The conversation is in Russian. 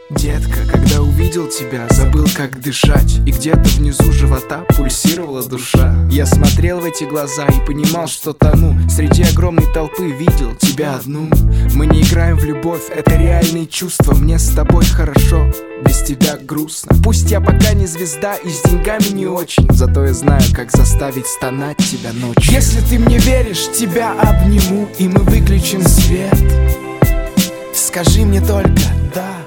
Детка, когда увидел тебя, забыл, как дышать. И где-то внизу живота пульсировала душа. Я смотрел в эти глаза и понимал, что тону. Среди огромной толпы видел тебя одну. Мы не играем в любовь, это реальные чувства. Мне с тобой хорошо, без тебя грустно. Пусть я пока не звезда и с деньгами не очень, зато я знаю, как заставить стонать тебя ночью. Если ты мне веришь, тебя обниму, и мы выключим свет. Скажи мне только «да».